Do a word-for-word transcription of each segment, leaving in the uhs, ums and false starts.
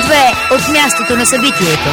две от мястото на събитието.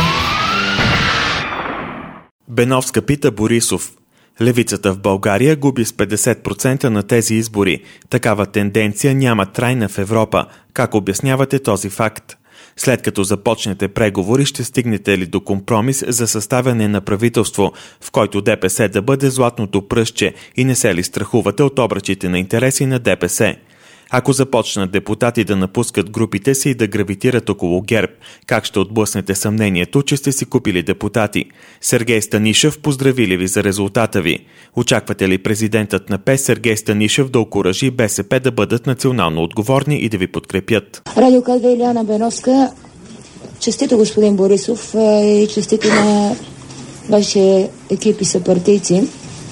Беновска пита Борисов. Левицата в България губи с петдесет процента на тези избори. Такава тенденция няма трайна в Европа. Как обяснявате този факт? След като започнете преговори, ще стигнете ли до компромис за съставяне на правителство, в който ДПС да бъде златното пръстче, и не се ли страхувате от обръчите на интереси на ДПС? Ако започнат депутати да напускат групите си и да гравитират около ГЕРБ, как ще отблъснете съмнението, че сте си купили депутати? Сергей Станишев поздравили ви за резултата ви. Очаквате ли президентът на ПЕС Сергей Станишев да окуражи БСП да бъдат национално отговорни и да ви подкрепят? Радио К две Илияна Беновска. Честито, господин Борисов, и честито на вашия екип и съпартийци.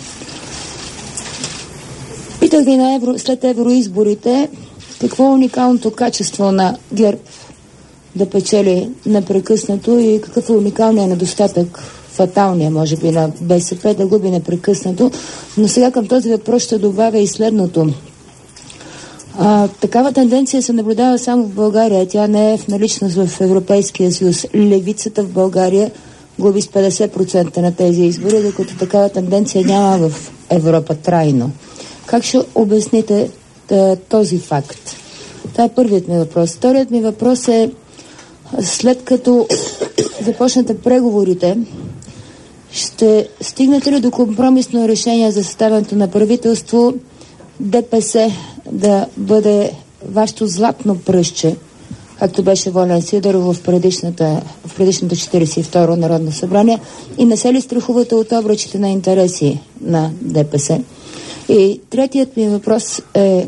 Питах ви на евро, след евроизборите какво е уникалното качество на ГЕРБ да печели непрекъснато и какъв е уникалният недостатък, фаталния може би, на БСП да губи непрекъснато. Но сега към този въпрос ще добавя и следното. А, такава тенденция се наблюдава само в България. Тя не е в наличност в Европейския съюз. Левицата в България губи с петдесет процента на тези избори, докато такава тенденция няма в Европа трайно. Как ще обясните да, този факт? Това е първият ми въпрос. Вторият ми въпрос е, след като започнете преговорите, ще стигнете ли до компромисно решение за съставянето на правителство ДПС да бъде вашето златно пръстче, както беше Волен Сидеров в предишната, в предишната четиридесет и второ Народно събрание, и не се ли страхувате от обръчите на интереси на ДПС? И третият ми въпрос е,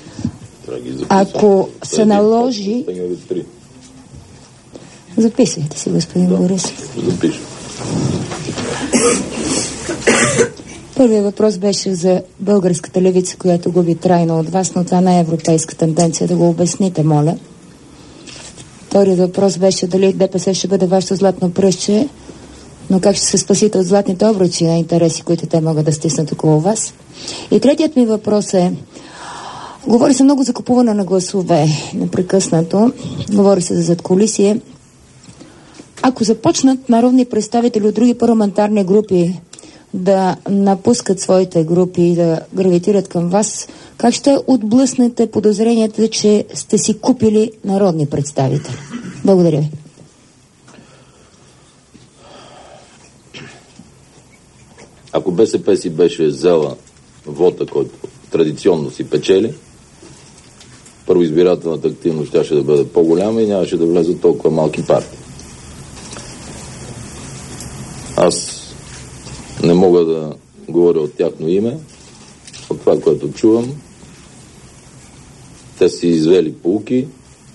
ако се наложи... Записвайте си, господин да, Борисов. Запиша. Първият въпрос беше за българската левица, която губи трайно от вас, но това не е европейска тенденция. Да го обясните, моля. Вторият въпрос беше дали ДПС ще бъде вашето златно пръстче, но как ще се спасите от златните обръчи на интереси, които те могат да стиснат около вас? И третият ми въпрос е, говори се много за купуване на гласове непрекъснато, говори се за задкулисие. Ако започнат народни представители от други парламентарни групи да напускат своите групи и да гравитират към вас, как ще отблъснете подозренията, че сте си купили народни представители? Благодаря ви. Ако БСП си беше взела вота, който традиционно си печели, първо избирателната активност щеше да бъде по-голяма и нямаше да влезат толкова малки партии. Аз не мога да говоря от тяхно име. От това, което чувам, те си извели поуки.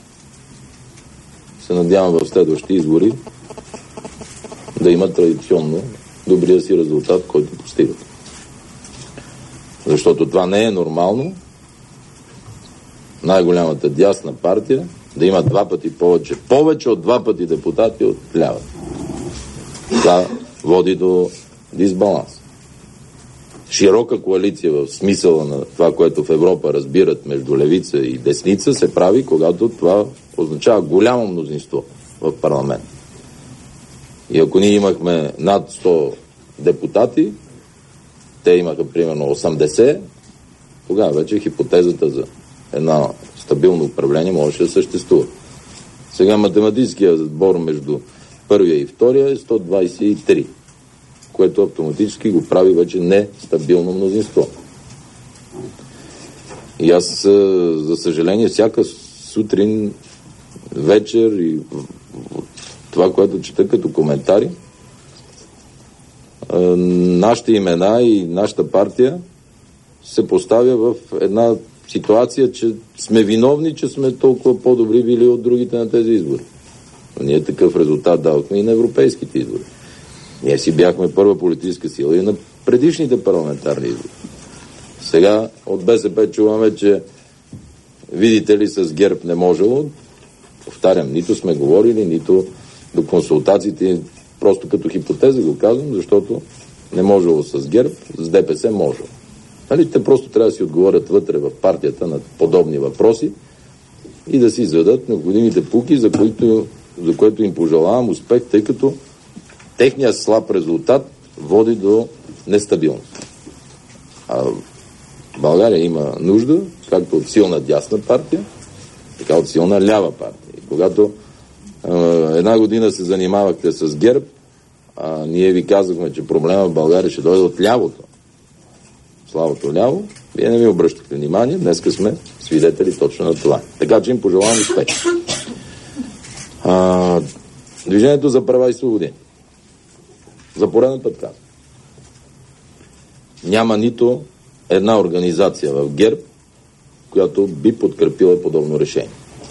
Се надявам в следващите избори да имат традиционно добрия си резултат, който постигат. Защото това не е нормално най-голямата дясна партия да има два пъти повече, повече от два пъти депутати от лява. Това води до дисбаланс. Широка коалиция в смисъла на това, което в Европа разбират между левица и десница, се прави, когато това означава голямо мнозинство в парламент. И ако ние имахме над сто депутати, те имаха примерно осемдесет, тогава вече хипотезата за едно стабилно управление можеше да съществува. Сега математическият сбор между първия и втория е сто двадесет и три, което автоматически го прави вече нестабилно мнозинство. И аз, за съжаление, всяка сутрин, вечер и това, което чета като коментари, нашите имена и нашата партия се поставя в една ситуация, че сме виновни, че сме толкова по-добри били от другите на тези избори. Но ние такъв резултат давахме и на европейските избори. Ние си бяхме първа политическа сила и на предишните парламентарни избори. Сега от БСП чуваме, че видите ли, с ГЕРБ не можело. Повтарям, нито сме говорили, нито до консултациите, просто като хипотеза го казвам, защото не можело с ГЕРБ, с ДПС можело. Нали, те просто трябва да си отговорят вътре в партията на подобни въпроси и да си изведат необходимите пуки, за които за което им пожелавам успех, тъй като техният слаб резултат води до нестабилност. А България има нужда, както от силна дясна партия, така от силна лява партия. И когато е, една година се занимавахте с ГЕРБ, а ние ви казахме, че проблема в България ще дойде от лявото. Славото ляво, вие не ми обръщате внимание, днеска сме свидетели точно на това. Така че им пожелавам успех. А, Движението за права и свободи. За пореден път казвам. Няма нито една организация в ГЕРБ, която би подкрепила подобно решение.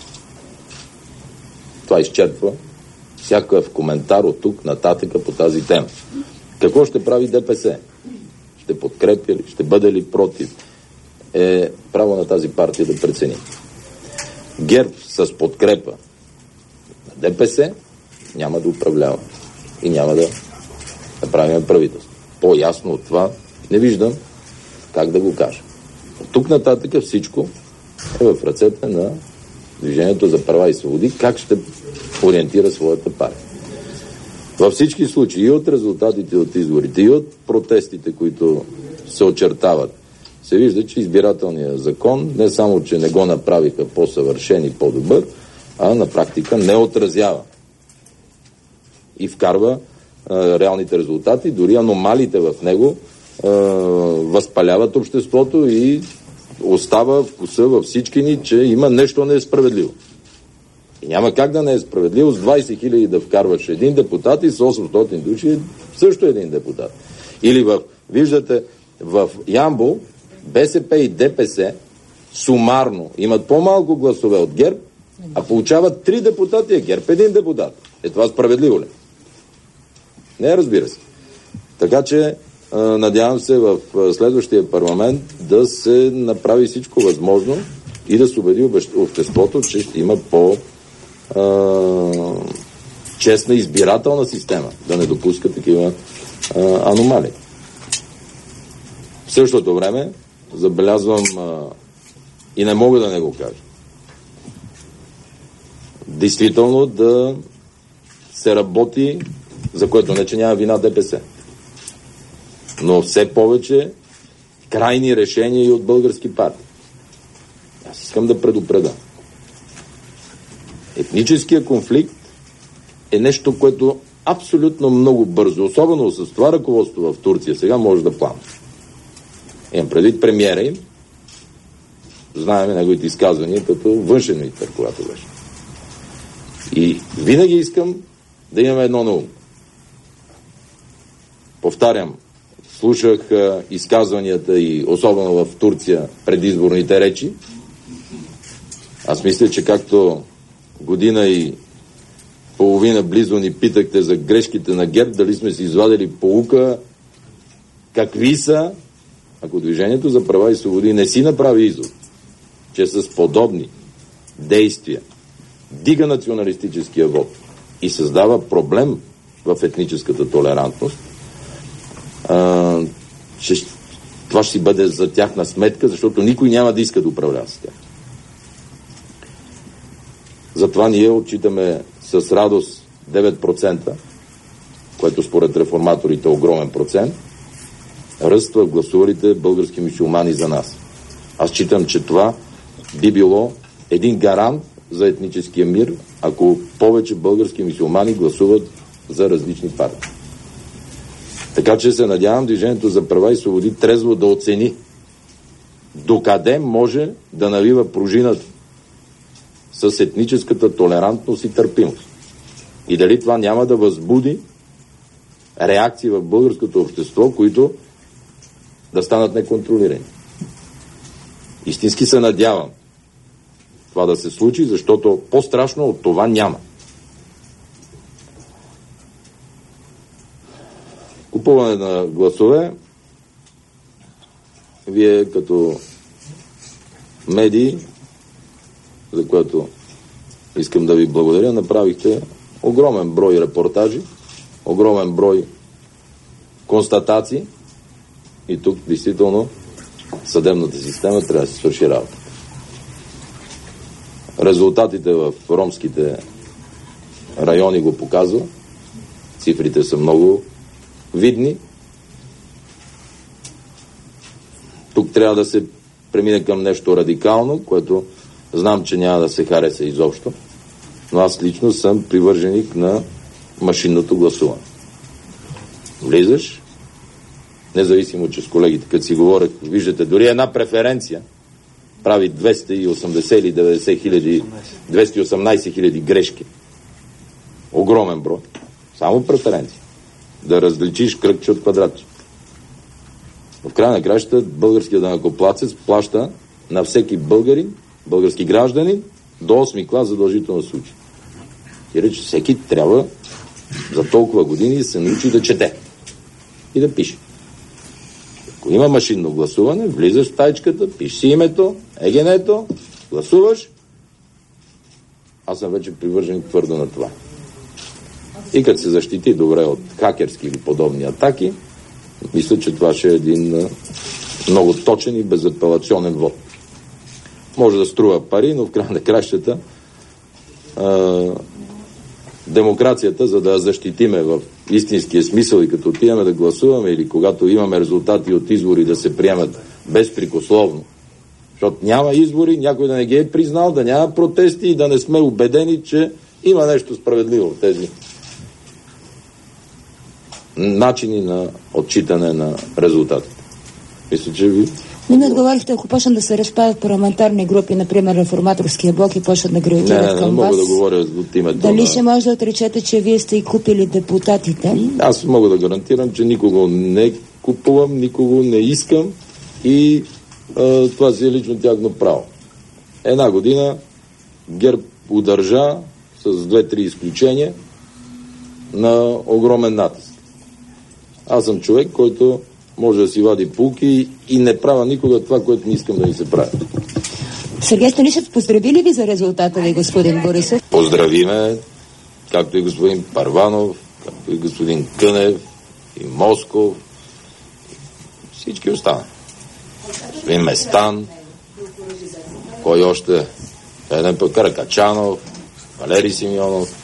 Това изчерпва всякакъв коментар от тук нататъка по тази тема. Какво ще прави ДПС? Ще подкрепя ли? Ще бъде ли против? Е право на тази партия да прецени. ГЕРБ с подкрепа на ДПС няма да управлява и няма да, да правим правителство. По-ясно от това не виждам как да го кажа. От тук нататък всичко е в ръцете на Движението за права и свободи, как ще ориентира своята партия. Във всички случаи и от резултатите от изборите, и от протестите, които се очертават, се вижда, че избирателният закон не само, че не го направиха по-съвършен и по-добър, а на практика не отразява и вкарва а, реалните резултати, дори аномалиите в него а, възпаляват обществото и остава вкуса във всички ни, че има нещо несправедливо. И няма как да не е справедливо с двайсет хиляди да вкарваш един депутат и с осемстотин души също един депутат. Или в, виждате, в Ямбол БСП и ДПС сумарно имат по-малко гласове от ГЕРБ, а получават три депутати, а ГЕРБ един депутат. Е това справедливо ли? Не, разбира се. Така че надявам се в следващия парламент да се направи всичко възможно и да се убеди обществото, че ще има по честна избирателна система, да не допуска такива а, аномалии. В същото време забелязвам а, и не мога да не го кажа. Действително да се работи, за което не, че няма вина ДПС. Но все повече крайни решения и от български партии. Аз искам да предупредя. Етническия конфликт е нещо, което абсолютно много бързо, особено с това ръководство в Турция, сега може да плавне. Имам предвид премиера им, знаем неговите изказвания като външен министър, когато беше. И винаги искам да имаме едно на ум. Повтарям, слушах а, изказванията и особено в Турция предизборните речи. Аз мисля, че както година и половина близо ни питахте за грешките на ГЕРБ, дали сме си извадили поука, какви са, ако Движението за права и свободи не си направи извод, че с подобни действия дига националистическия вод и създава проблем в етническата толерантност, а, че това ще си бъде за тяхна сметка, защото никой няма да иска да управлява с тях. Затова ние отчитаме с радост девет процента, което според реформаторите е огромен процент, ръст в гласувалите български мюсюлмани за нас. Аз считам, че това би било един гарант за етническия мир, ако повече български мюсюлмани гласуват за различни партии. Така че се надявам Движението за права и свободи трезво да оцени докъде може да навива пружината с етническата толерантност и търпимост. И дали това няма да възбуди реакции в българското общество, които да станат неконтролирани. Истински се надявам това да се случи, защото по-страшно от това няма. Купуване на гласове. Вие като медии, за което искам да ви благодаря, направихте огромен брой репортажи, огромен брой констатации и тук действително съдебната система трябва да се свърши работа. Резултатите в ромските райони го показва. Цифрите са много видни. Тук трябва да се премине към нещо радикално, което знам, че няма да се хареса изобщо, но аз лично съм привърженик на машинното гласуване. Влизаш, независимо, че с колегите, като си говорят, виждате, дори една преференция прави двеста и осемдесет или деветдесет хиляди, двеста и осемнадесет хиляди грешки. Огромен брой. Само преференция. Да различиш кръгче от квадратче. В края на кращата българският данъкоплатец плаща на всеки българин, български гражданин, до осми клас задължително се учи. И рече, всеки трябва за толкова години да се научи да чете и да пише. Ако има машинно гласуване, влизаш в тайчката, пишеш си името, егенето, гласуваш. Аз съм вече привържен твърдо на това. И като се защити добре от хакерски или подобни атаки, мисля, че това ще е един много точен и безапелационен вод. Може да струва пари, но в края на кращата а, демокрацията, за да я защитиме в истинския смисъл и като отиваме да гласуваме или когато имаме резултати от избори да се приемат безпрекословно. Защото няма избори, някой да не ги е признал, да няма протести и да не сме убедени, че има нещо справедливо в тези начини на отчитане на резултатите. Мисля, че ви... Не ми отговорихте, ако почнат да се разпадат парламентарни групи, например Реформаторския блок и почнат да гравитират към не, не вас. мога да говоря от името. Дали на... ще може да отречете, че вие сте и купили депутатите? Аз мога да гарантирам, че никого не купувам, никого не искам и а, това си е лично тяхно право. Една година ГЕРБ удържа с две-три изключения на огромен натиск. Аз съм човек, който може да си вади пулки и не правя никога това, което не искам да ми се прави. Сергей Станишев, поздрави ли ви за резултата ви, господин Борисов? Поздравиме, както и господин Първанов, както и господин Кънев, и Москов, всички останали. Господин Местан, кой още? Един път Каракачанов, Валери Симеонов.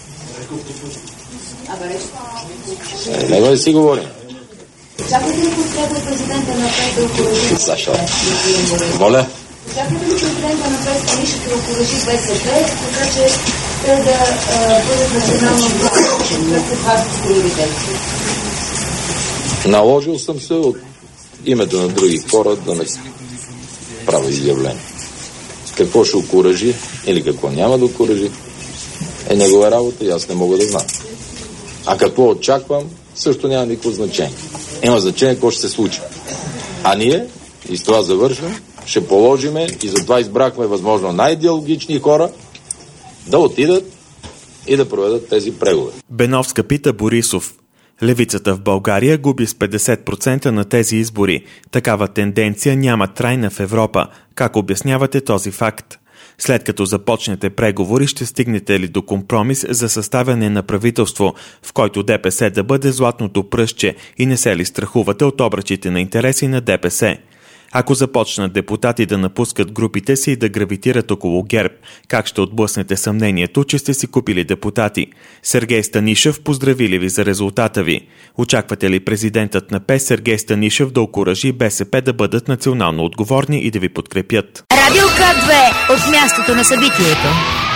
Е, него да си говорим. Чакате ли подкрепа президента на ПЕС да окоръжи? Защо? Моля? Чакате ли президента на ПЕС Станишев да окоръжи БСП, така че те да бъдат национално власт? Какви това са приоритети? Наложил съм се от името на други хора да не правя изявление. Какво ще окоръжи или какво няма да окоръжи е негова работа и аз не мога да знам. А какво очаквам, също няма никакво значение. Има значение какво ще се случи. А ние, и с това завършвам, ще положиме и затова избрахме възможно най-диалогични хора да отидат и да проведат тези преговори. Беновска пита Борисов. Левицата в България губи с петдесет процента на тези избори. Такава тенденция няма трайна в Европа. Как обяснявате този факт? След като започнете преговори, ще стигнете ли до компромис за съставяне на правителство, в който ДПС да бъде златното пръстче и не се ли страхувате от обръчите на интереси на ДПС? Ако започнат депутати да напускат групите си и да гравитират около ГЕРБ, как ще отблъснете съмнението, че сте си купили депутати? Сергей Станишев поздрави ли ви за резултата ви? Очаквате ли президентът на ПЕС Сергей Станишев да окуражи БСП да бъдат национално отговорни и да ви подкрепят? Радио К две от мястото на събитието.